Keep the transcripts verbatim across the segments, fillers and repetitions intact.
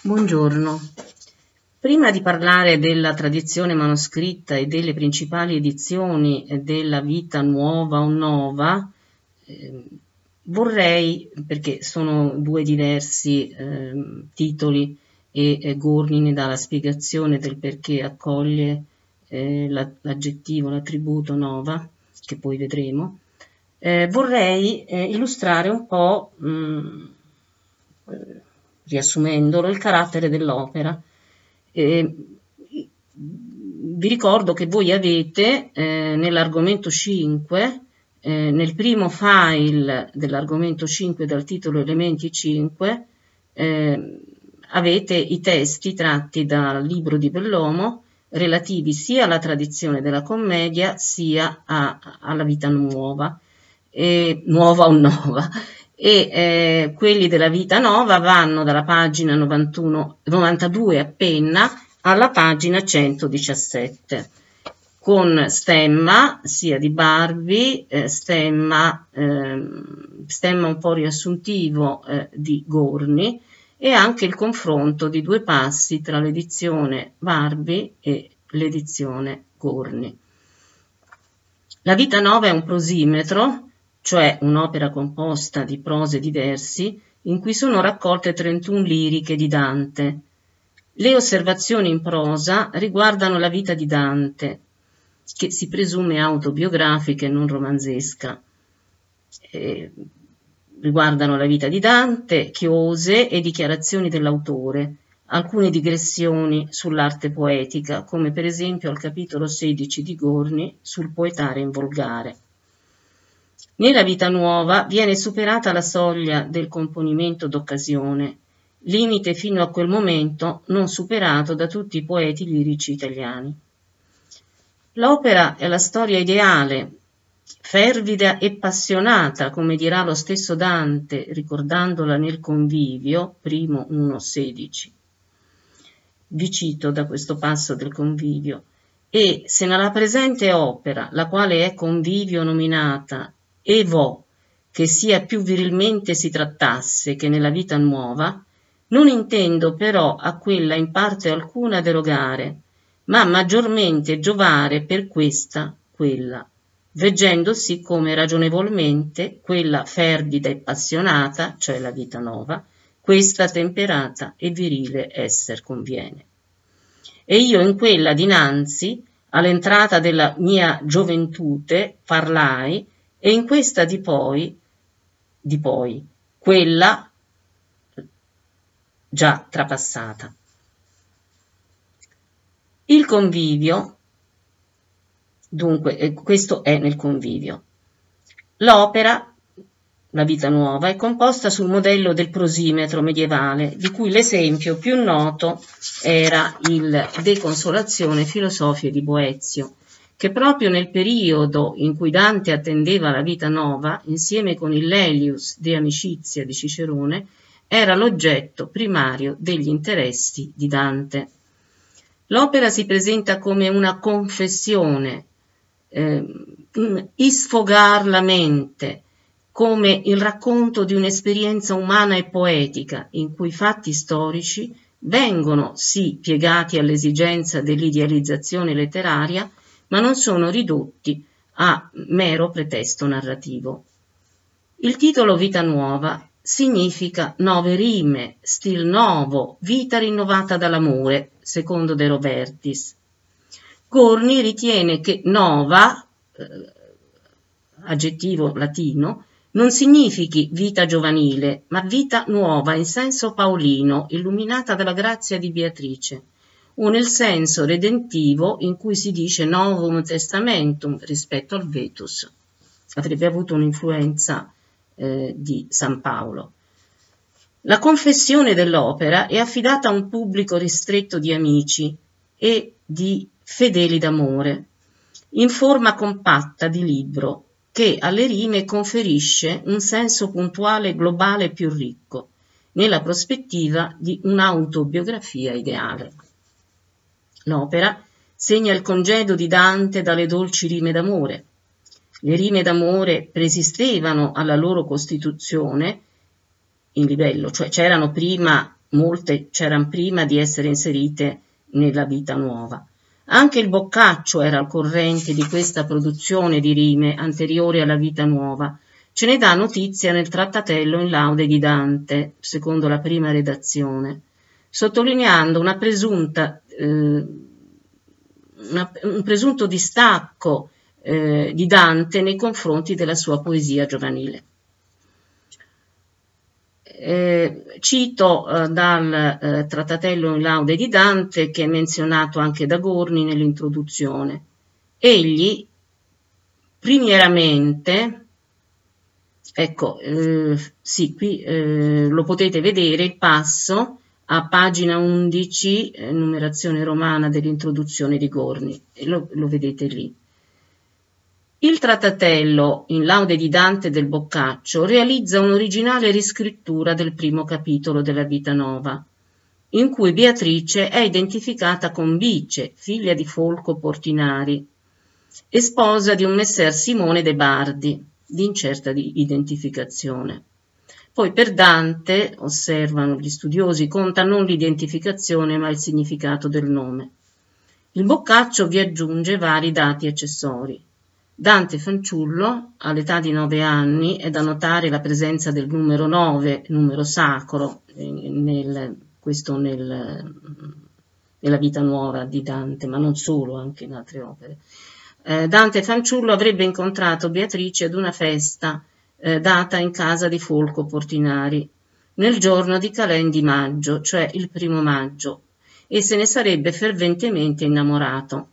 Buongiorno. Prima di parlare della tradizione manoscritta e delle principali edizioni della Vita Nuova o Nova, eh, vorrei, perché sono due diversi eh, titoli e eh, Gorni ne dà la spiegazione del perché accoglie eh, la, l'aggettivo, l'attributo Nova, che poi vedremo, eh, vorrei eh, illustrare un po', mh, eh, riassumendolo, il carattere dell'opera. Eh, vi ricordo che voi avete eh, nell'argomento cinque, eh, nel primo file dell'argomento cinque dal titolo Elementi cinque, eh, avete i testi tratti dal libro di Bellomo relativi sia alla tradizione della commedia sia a, alla vita nuova, e, nuova o nova. E eh, quelli della Vita Nova vanno dalla pagina novantuno, novantadue a penna alla pagina centodiciassette, con stemma sia di Barbi, eh, stemma, eh, stemma un po' riassuntivo eh, di Gorni, e anche il confronto di due passi tra l'edizione Barbi e l'edizione Gorni. La Vita Nova è un prosimetro, cioè un'opera composta di prose diversi, in cui sono raccolte trentuno liriche di Dante. Le osservazioni in prosa riguardano la vita di Dante, che si presume autobiografica e non romanzesca. Eh, riguardano la vita di Dante, chiose e dichiarazioni dell'autore, alcune digressioni sull'arte poetica, come per esempio al capitolo sedici di Gorni sul poetare in volgare. Nella Vita Nuova viene superata la soglia del componimento d'occasione, limite fino a quel momento non superato da tutti i poeti lirici italiani. L'opera è la storia ideale, fervida e appassionata, come dirà lo stesso Dante, ricordandola nel Convivio, primo uno sedici. Vi cito da questo passo del Convivio. E se nella presente opera, la quale è Convivio nominata, e vo, che sia più virilmente si trattasse che nella Vita Nuova, non intendo però a quella in parte alcuna derogare, ma maggiormente giovare per questa, quella, veggendosi come ragionevolmente quella fervida e appassionata, cioè la Vita Nova, questa temperata e virile esser conviene. E io in quella dinanzi, all'entrata della mia gioventute, parlai, e in questa di poi, di poi, quella già trapassata. Il Convivio, dunque, eh, questo è nel Convivio. L'opera, la Vita Nuova, è composta sul modello del prosimetro medievale, di cui l'esempio più noto era il De Consolatione Filosofie di Boezio, che proprio nel periodo in cui Dante attendeva la Vita Nova, insieme con il Laelius de Amicizia di Cicerone, era l'oggetto primario degli interessi di Dante. L'opera si presenta come una confessione, eh, un isfogar la mente, come il racconto di un'esperienza umana e poetica in cui fatti storici vengono sì piegati all'esigenza dell'idealizzazione letteraria, ma non sono ridotti a mero pretesto narrativo. Il titolo Vita Nuova significa nove rime, stil novo, vita rinnovata dall'amore, secondo De Robertis. Gorni ritiene che nova, eh, aggettivo latino, non significhi vita giovanile, ma vita nuova in senso paolino, illuminata dalla grazia di Beatrice, o nel senso redentivo in cui si dice Novum Testamentum rispetto al Vetus. Avrebbe avuto un'influenza eh, di San Paolo. La confessione dell'opera è affidata a un pubblico ristretto di amici e di fedeli d'amore, in forma compatta di libro, che alle rime conferisce un senso puntuale e globale più ricco, nella prospettiva di un'autobiografia ideale. L'opera segna il congedo di Dante dalle dolci rime d'amore. Le rime d'amore preesistevano alla loro costituzione in livello, cioè c'erano prima molte c'erano prima di essere inserite nella Vita Nuova. Anche il Boccaccio era al corrente di questa produzione di rime anteriore alla Vita Nuova. Ce ne dà notizia nel Trattatello in laude di Dante, secondo la prima redazione, sottolineando una presunta, eh, una, un presunto distacco eh, di Dante nei confronti della sua poesia giovanile. Eh, cito eh, dal eh, Trattatello in laude di Dante, che è menzionato anche da Gorni nell'introduzione. Egli, primieramente, ecco, eh, sì, qui eh, lo potete vedere, il passo a pagina undici, eh, numerazione romana dell'introduzione di Gorni, e lo, lo vedete lì. Il Trattatello in laude di Dante del Boccaccio realizza un'originale riscrittura del primo capitolo della Vita Nova, in cui Beatrice è identificata con Bice, figlia di Folco Portinari, e sposa di un messer Simone de Bardi, di incerta di identificazione. Poi per Dante, osservano gli studiosi, conta non l'identificazione ma il significato del nome. Il Boccaccio vi aggiunge vari dati accessori. Dante fanciullo, all'età di nove anni, è da notare la presenza del numero nove, numero sacro, nel, questo nel, nella Vita Nuova di Dante, ma non solo, anche in altre opere. Eh, Dante fanciullo avrebbe incontrato Beatrice ad una festa eh, data in casa di Folco Portinari, nel giorno di Calen di maggio, cioè il primo maggio, e se ne sarebbe ferventemente innamorato.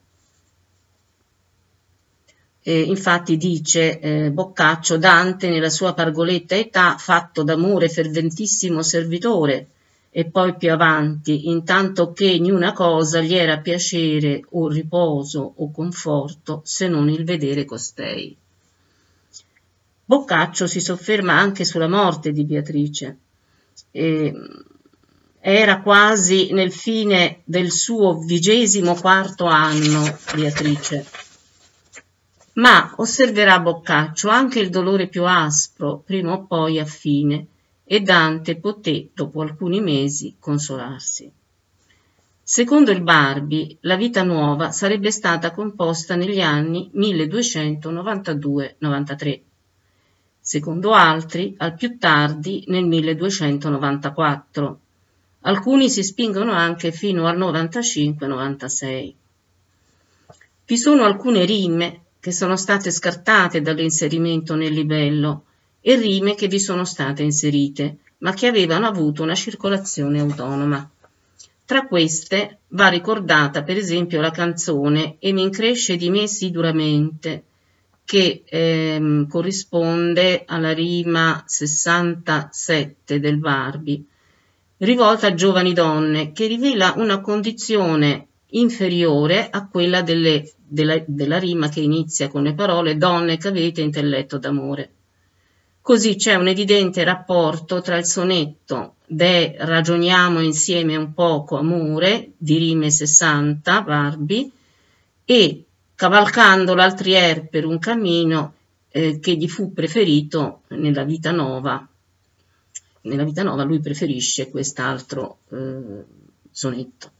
Eh, infatti dice eh, Boccaccio, Dante nella sua pargoletta età, fatto d'amore ferventissimo servitore, e poi più avanti, intanto che niuna cosa gli era piacere o riposo o conforto se non il vedere costei. Boccaccio si sofferma anche sulla morte di Beatrice. Eh, era quasi nel fine del suo vigesimo quarto anno Beatrice. Ma osserverà Boccaccio anche il dolore più aspro, prima o poi a fine, e Dante poté, dopo alcuni mesi, consolarsi. Secondo il Barbi, la Vita Nuova sarebbe stata composta negli anni milleduecentonovantadue novantatré, secondo altri al più tardi nel milleduecentonovantaquattro. Alcuni si spingono anche fino al novantacinque novantasei. Vi sono alcune rime che sono state scartate dall'inserimento nel libello e rime che vi sono state inserite, ma che avevano avuto una circolazione autonoma. Tra queste va ricordata per esempio la canzone E mi incresce di me sì duramente, che ehm, corrisponde alla rima sessantasette del Barbi, rivolta a giovani donne, che rivela una condizione inferiore a quella delle, della, della rima che inizia con le parole donne che avete intelletto d'amore. Così c'è un evidente rapporto tra il sonetto de ragioniamo insieme un poco amore di rime sessanta Barbi e cavalcando l'altrier per un cammino eh, che gli fu preferito nella Vita Nova. Nella Vita Nova lui preferisce quest'altro eh, sonetto.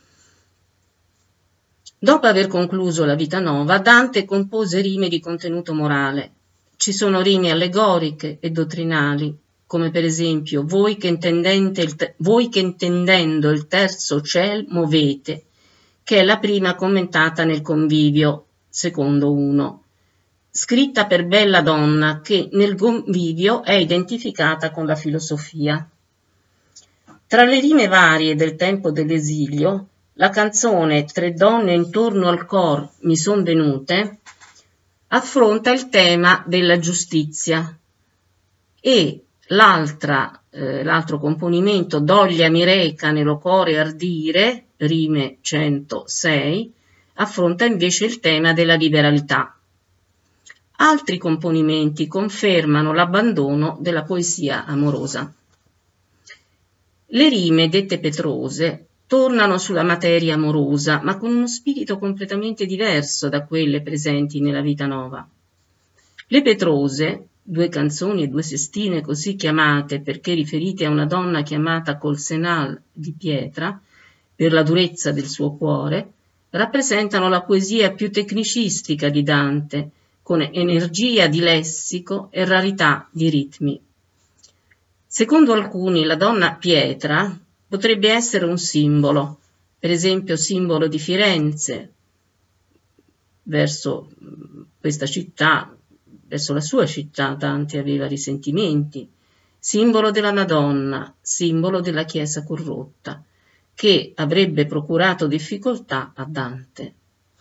Dopo aver concluso la Vita Nova, Dante compose rime di contenuto morale. Ci sono rime allegoriche e dottrinali, come per esempio voi che, il te- voi che intendendo il terzo ciel movete, che è la prima commentata nel Convivio, secondo uno, scritta per bella donna che nel Convivio è identificata con la filosofia. Tra le rime varie del tempo dell'esilio, la canzone Tre donne intorno al cor mi son venute affronta il tema della giustizia e l'altra, eh, l'altro componimento Doglia mi reca nello core ardire, rime centosei, affronta invece il tema della liberalità. Altri componimenti confermano l'abbandono della poesia amorosa. Le rime dette petrose tornano sulla materia amorosa, ma con uno spirito completamente diverso da quelle presenti nella Vita Nova. Le petrose due canzoni e due sestine così chiamate perché riferite a una donna chiamata col senal di pietra per la durezza del suo cuore, rappresentano la poesia più tecnicistica di Dante, con energia di lessico e rarità di ritmi. Secondo alcuni, la donna pietra potrebbe essere un simbolo, per esempio simbolo di Firenze, verso questa città, verso la sua città Dante aveva risentimenti, simbolo della Madonna, simbolo della Chiesa corrotta, che avrebbe procurato difficoltà a Dante.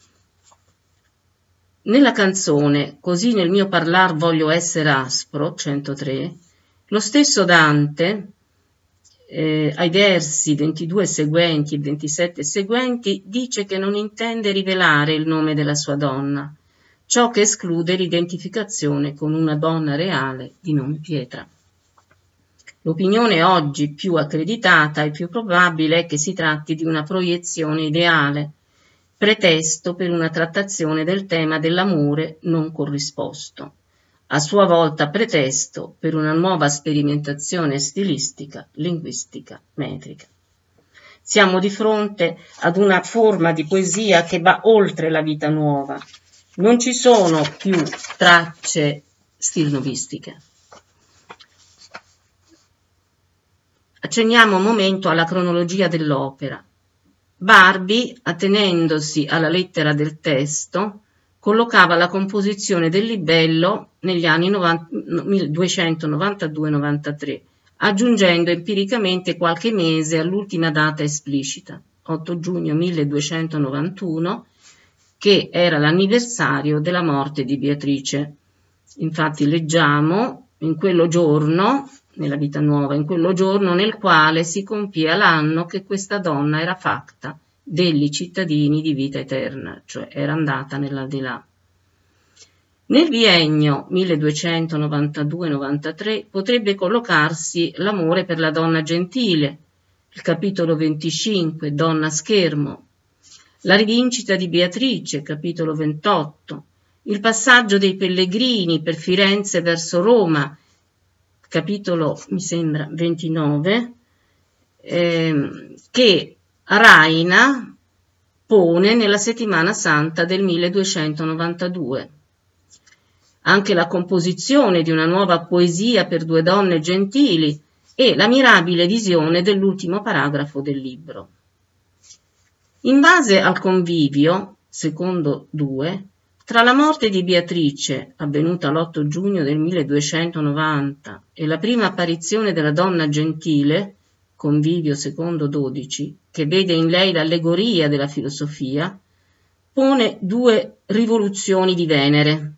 Nella canzone Così nel mio parlar voglio essere aspro, centotré, lo stesso Dante, eh, ai versi ventidue seguenti e ventisette seguenti, dice che non intende rivelare il nome della sua donna, ciò che esclude l'identificazione con una donna reale di nome Pietra. L'opinione oggi più accreditata e più probabile è che si tratti di una proiezione ideale, pretesto per una trattazione del tema dell'amore non corrisposto, a sua volta pretesto per una nuova sperimentazione stilistica, linguistica, metrica. Siamo di fronte ad una forma di poesia che va oltre la vita nuova. Non ci sono più tracce stilnovistiche. Accenniamo un momento alla cronologia dell'opera. Barbi, attenendosi alla lettera del testo, collocava la composizione del libello negli anni duecentonovantadue novantatré, aggiungendo empiricamente qualche mese all'ultima data esplicita, otto giugno milleduecentonovantuno, che era l'anniversario della morte di Beatrice. Infatti leggiamo in quello giorno, nella vita nuova, in quello giorno nel quale si compia l'anno che questa donna era fatta degli cittadini di vita eterna, cioè era andata nell'aldilà. Nel biennio milleduecentonovantadue novantatré potrebbe collocarsi l'amore per la donna gentile, il capitolo venticinque, Donna schermo, la rivincita di Beatrice, capitolo ventotto, il passaggio dei pellegrini per Firenze verso Roma, capitolo mi sembra ventinove, eh, che Raina pone nella settimana santa del milleduecentonovantadue. Anche la composizione di una nuova poesia per due donne gentili e la mirabile visione dell'ultimo paragrafo del libro. In base al convivio, secondo due, tra la morte di Beatrice, avvenuta l'otto giugno del milleduecentonovanta, e la prima apparizione della donna gentile, convivio secondo dodici, che vede in lei l'allegoria della filosofia, pone due rivoluzioni di Venere.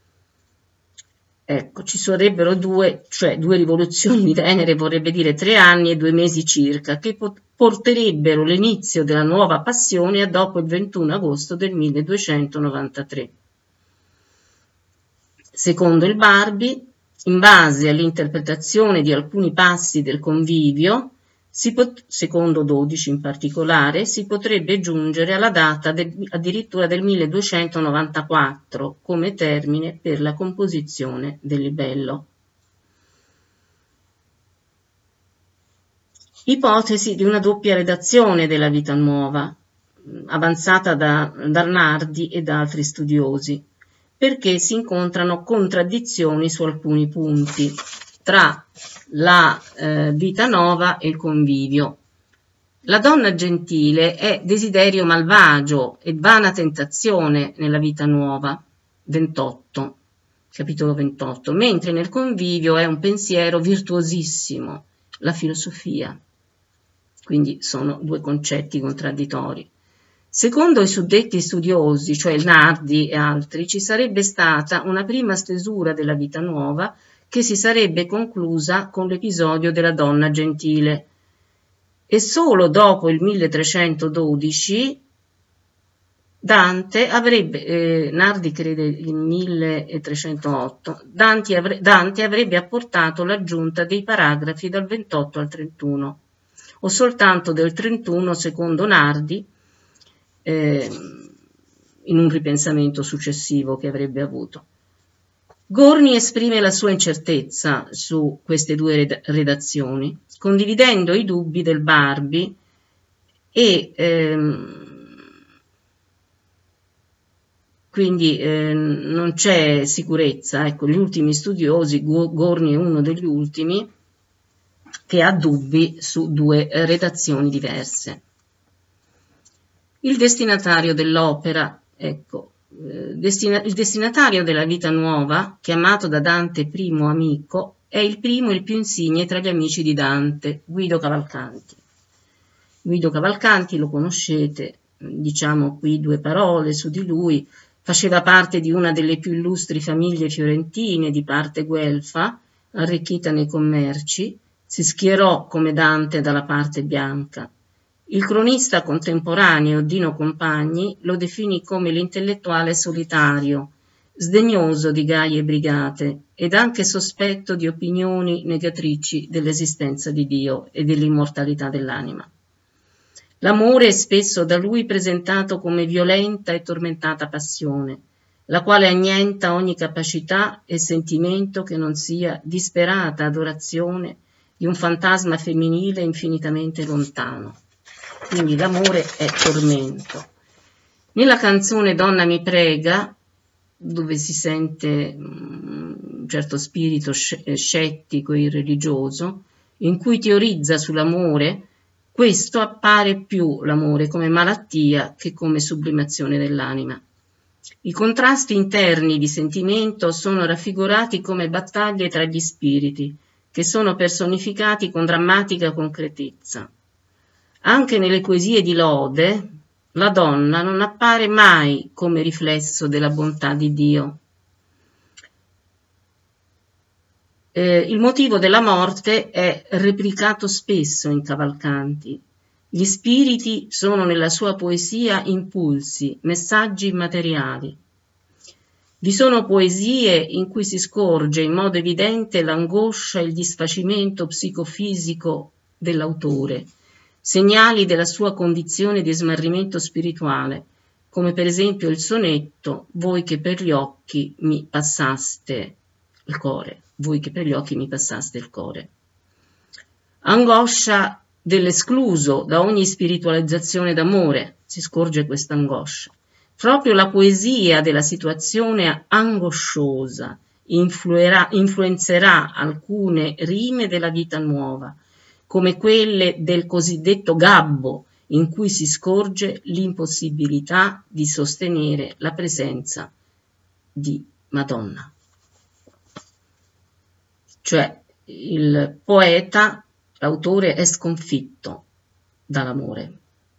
Ecco, ci sarebbero due, cioè due rivoluzioni di Venere, vorrebbe dire tre anni e due mesi circa, che porterebbero l'inizio della nuova passione a dopo il ventuno agosto del milleduecentonovantatré. Secondo il Barbi, in base all'interpretazione di alcuni passi del convivio, si pot- secondo dodici in particolare, si potrebbe giungere alla data del, addirittura del milleduecentonovantaquattro come termine per la composizione del libello. Ipotesi di una doppia redazione della vita nuova, avanzata da, da Nardi e da altri studiosi, perché si incontrano contraddizioni su alcuni punti tra la eh, vita nuova e il convivio. La donna gentile è desiderio malvagio e vana tentazione nella vita nuova, ventotto, capitolo ventotto, mentre nel convivio è un pensiero virtuosissimo, la filosofia. Quindi sono due concetti contraddittori. Secondo i suddetti studiosi, cioè Nardi e altri, ci sarebbe stata una prima stesura della vita nuova che si sarebbe conclusa con l'episodio della donna gentile. E solo dopo il milletrecentododici Dante avrebbe, eh, Nardi crede il milletrecentootto, Dante, avre, Dante avrebbe apportato l'aggiunta dei paragrafi dal ventotto al trentuno, o soltanto del trentuno secondo Nardi, eh, in un ripensamento successivo che avrebbe avuto. Gorni esprime la sua incertezza su queste due redazioni, condividendo i dubbi del Barbi e ehm, quindi eh, non c'è sicurezza. Ecco, gli ultimi studiosi, Gorni è uno degli ultimi, che ha dubbi su due redazioni diverse. Il destinatario dell'opera, ecco, eh, destina- il destinatario della Vita Nuova, chiamato da Dante primo amico, è il primo e il più insigne tra gli amici di Dante, Guido Cavalcanti. Guido Cavalcanti lo conoscete, diciamo qui due parole su di lui. Faceva parte di una delle più illustri famiglie fiorentine di parte guelfa, arricchita nei commerci, si schierò come Dante dalla parte bianca. Il cronista contemporaneo Dino Compagni lo definì come l'intellettuale solitario, sdegnoso di gaie brigate ed anche sospetto di opinioni negatrici dell'esistenza di Dio e dell'immortalità dell'anima. L'amore è spesso da lui presentato come violenta e tormentata passione, la quale annienta ogni capacità e sentimento che non sia disperata adorazione di un fantasma femminile infinitamente lontano. Quindi l'amore è tormento. Nella canzone Donna mi prega, dove si sente un certo spirito scettico e irreligioso, in cui teorizza sull'amore, questo appare più l'amore come malattia che come sublimazione dell'anima. I contrasti interni di sentimento sono raffigurati come battaglie tra gli spiriti, che sono personificati con drammatica concretezza. Anche nelle poesie di lode, la donna non appare mai come riflesso della bontà di Dio. Eh, il motivo della morte è replicato spesso in Cavalcanti. Gli spiriti sono nella sua poesia impulsi, messaggi immateriali. Vi sono poesie in cui si scorge in modo evidente l'angoscia e il disfacimento psicofisico dell'autore, segnali della sua condizione di smarrimento spirituale, come per esempio il sonetto «Voi che per gli occhi mi passaste il cuore», «Voi che per gli occhi mi passaste il cuore». Angoscia dell'escluso da ogni spiritualizzazione d'amore, si scorge questa angoscia. Proprio la poesia della situazione angosciosa influerà, influenzerà alcune rime della Vita Nuova, come quelle del cosiddetto gabbo, in cui si scorge l'impossibilità di sostenere la presenza di Madonna. Cioè il poeta, l'autore è sconfitto dall'amore.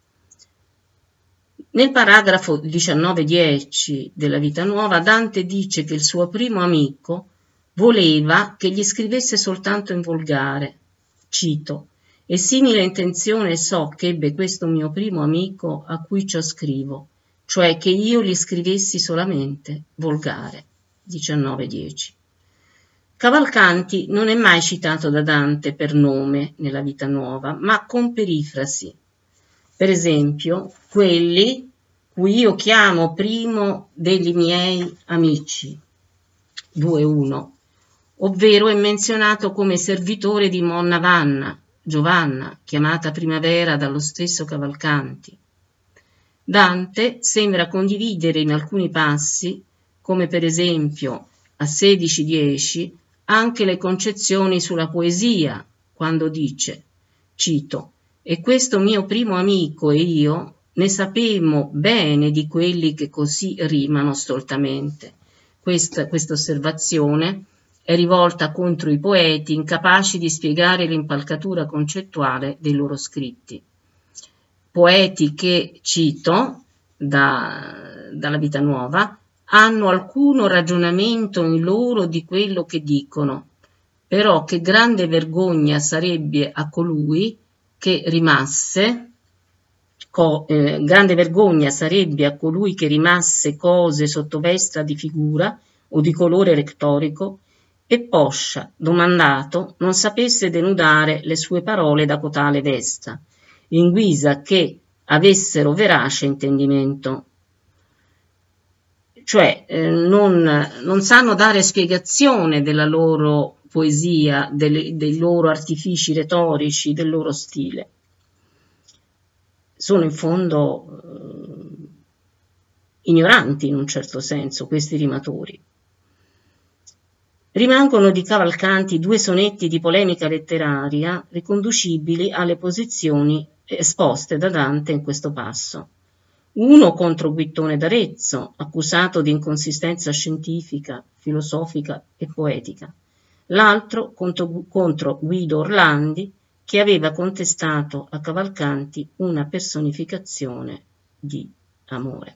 Nel paragrafo diciannove dieci della Vita Nuova, Dante dice che il suo primo amico voleva che gli scrivesse soltanto in volgare. Cito: «E simile intenzione so che ebbe questo mio primo amico a cui ciò scrivo, cioè che io gli scrivessi solamente volgare». diciannove dieci. Cavalcanti non è mai citato da Dante per nome nella Vita Nuova, ma con perifrasi. Per esempio, quelli cui io chiamo primo degli miei amici, due uno, ovvero è menzionato come servitore di Monna Vanna, Giovanna, chiamata Primavera dallo stesso Cavalcanti. Dante sembra condividere in alcuni passi, come per esempio a sedici dieci, anche le concezioni sulla poesia, quando dice, cito, «E questo mio primo amico e io ne sapemmo bene di quelli che così rimano stoltamente». Questa, questa osservazione è rivolta contro i poeti incapaci di spiegare l'impalcatura concettuale dei loro scritti. Poeti che, cito, da, dalla Vita Nuova, hanno alcuno ragionamento in loro di quello che dicono, però che grande vergogna sarebbe a colui che rimasse, co, eh, grande vergogna sarebbe a colui che rimasse cose sotto vesta di figura o di colore rettorico, e poscia, domandato, non sapesse denudare le sue parole da cotale vesta, in guisa che avessero verace intendimento. cioè eh, non, non sanno dare spiegazione della loro poesia, delle, dei loro artifici retorici, del loro stile. Sono in fondo eh, ignoranti in un certo senso questi rimatori. Rimangono di Cavalcanti due sonetti di polemica letteraria riconducibili alle posizioni esposte da Dante in questo passo. Uno contro Guittone d'Arezzo, accusato di inconsistenza scientifica, filosofica e poetica. L'altro contro, contro Guido Orlandi, che aveva contestato a Cavalcanti una personificazione di amore.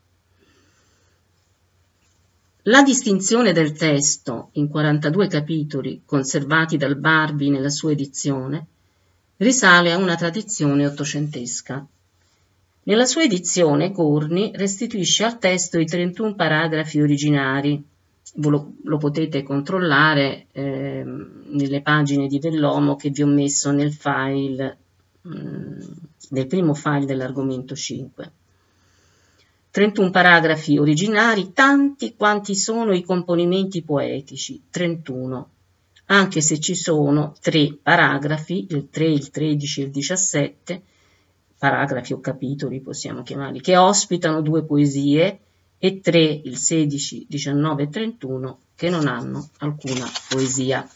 La distinzione del testo in quarantadue capitoli conservati dal Barbi nella sua edizione risale a una tradizione ottocentesca. Nella sua edizione Corni restituisce al testo i trentuno paragrafi originari. Lo, lo potete controllare eh, nelle pagine di Vellomo che vi ho messo nel file, mh, nel primo file dell'argomento cinque. trentuno paragrafi originari, tanti quanti sono i componimenti poetici, trentuno, anche se ci sono tre paragrafi, il tre, il tredici e il diciassette, paragrafi o capitoli possiamo chiamarli, che ospitano due poesie, e tre, il sedici, diciannove e trentuno, che non hanno alcuna poesia.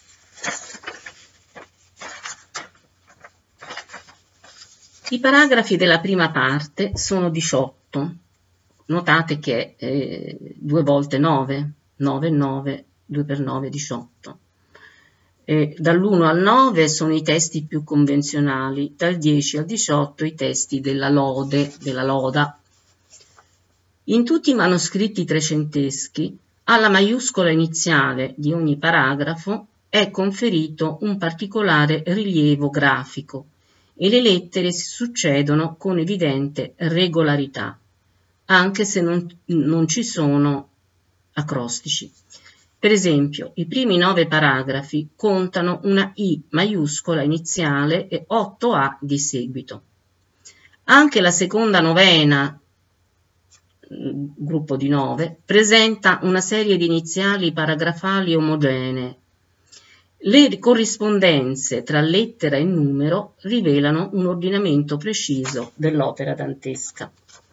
I paragrafi della prima parte sono diciotto. Notate che eh, due volte nove, nove e nove, due per nove, diciotto. Eh, dall'uno al nove sono i testi più convenzionali, dal dieci al diciotto i testi della lode, della loda. In tutti i manoscritti trecenteschi, alla maiuscola iniziale di ogni paragrafo è conferito un particolare rilievo grafico e le lettere si succedono con evidente regolarità, anche se non, non ci sono acrostici. Per esempio, i primi nove paragrafi contano una I maiuscola iniziale e otto A di seguito. Anche la seconda novena, gruppo di nove, presenta una serie di iniziali paragrafali omogenee. Le corrispondenze tra lettera e numero rivelano un ordinamento preciso dell'opera dantesca.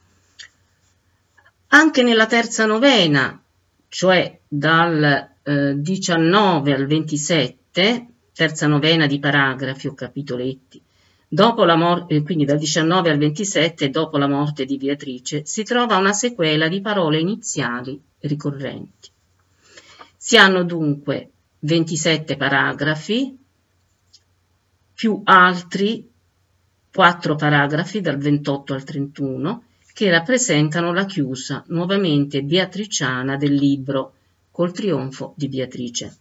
Anche nella terza novena, cioè dal eh, diciannove al ventisette, terza novena di paragrafi o capitoletti, dopo la morte, quindi dal diciannove al ventisette, dopo la morte di Beatrice, si trova una sequela di parole iniziali ricorrenti. Si hanno dunque ventisette paragrafi, più altri quattro paragrafi dal ventotto al trentuno, che rappresentano la chiusa nuovamente beatriciana del libro, col trionfo di Beatrice.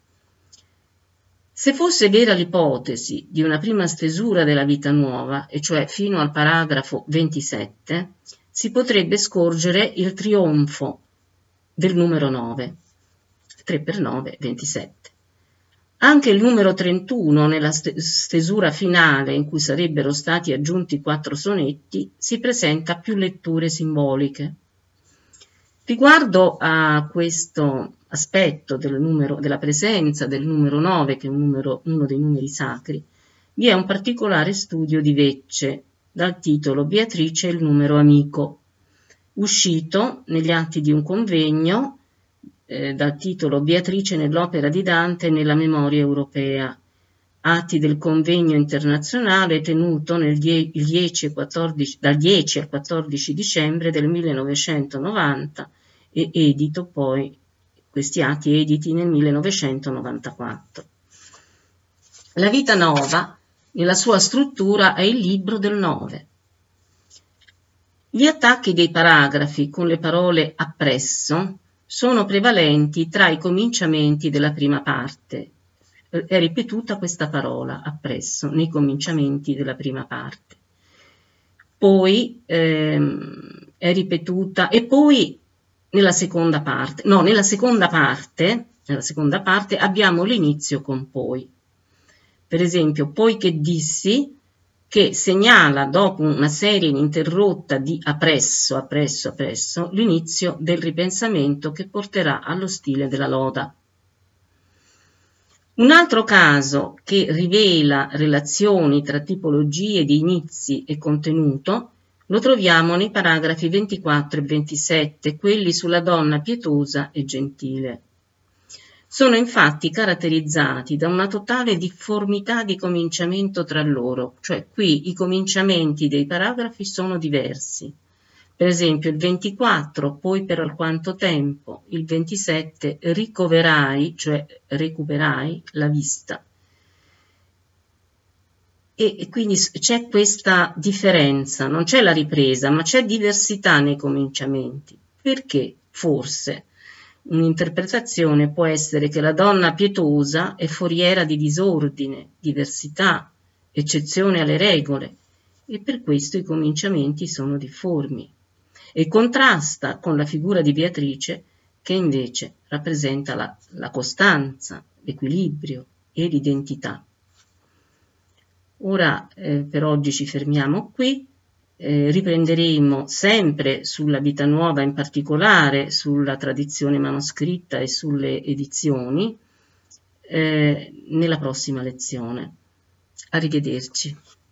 Se fosse vera l'ipotesi di una prima stesura della Vita Nuova, e cioè fino al paragrafo ventisette, si potrebbe scorgere il trionfo del numero nove, tre per nove, ventisette. Anche il numero trentuno, nella stesura finale in cui sarebbero stati aggiunti quattro sonetti, si presenta più letture simboliche. Riguardo a questo aspetto del numero, della presenza del numero nove, che è un numero, uno dei numeri sacri, vi è un particolare studio di Vecce, dal titolo Beatrice e il numero amico, uscito negli atti di un convegno eh, dal titolo Beatrice nell'opera di Dante e nella memoria europea, atti del convegno internazionale tenuto nel die- il dieci e quattordici, dal dieci al quattordici dicembre del millenovecentonovanta e edito poi, questi atti editi nel millenovecentonovantaquattro. La Vita Nova, nella sua struttura, è il libro del nove. Gli attacchi dei paragrafi con le parole appresso sono prevalenti tra i cominciamenti della prima parte. È ripetuta questa parola, appresso, nei cominciamenti della prima parte. Poi ehm, è ripetuta, e poi nella seconda parte, no, nella seconda parte, nella seconda parte abbiamo l'inizio con poi. Per esempio, poi che dissi, che segnala dopo una serie ininterrotta di appresso, appresso, appresso, l'inizio del ripensamento che porterà allo stile della Loda. Un altro caso che rivela relazioni tra tipologie di inizi e contenuto lo troviamo nei paragrafi ventiquattro e ventisette, quelli sulla donna pietosa e gentile. Sono infatti caratterizzati da una totale difformità di cominciamento tra loro, cioè qui i cominciamenti dei paragrafi sono diversi. Per esempio il ventiquattro, poi per alquanto tempo, il ventisette, ricoverai, cioè recuperai la vista. E, e quindi c'è questa differenza, non c'è la ripresa, ma c'è diversità nei cominciamenti. Perché? Forse un'interpretazione può essere che la donna pietosa è foriera di disordine, diversità, eccezione alle regole, e per questo i cominciamenti sono difformi, e contrasta con la figura di Beatrice, che invece rappresenta la, la costanza, l'equilibrio e l'identità. Ora eh, per oggi ci fermiamo qui. Eh, riprenderemo sempre sulla vita nuova, in particolare sulla tradizione manoscritta e sulle edizioni, eh, nella prossima lezione. Arrivederci.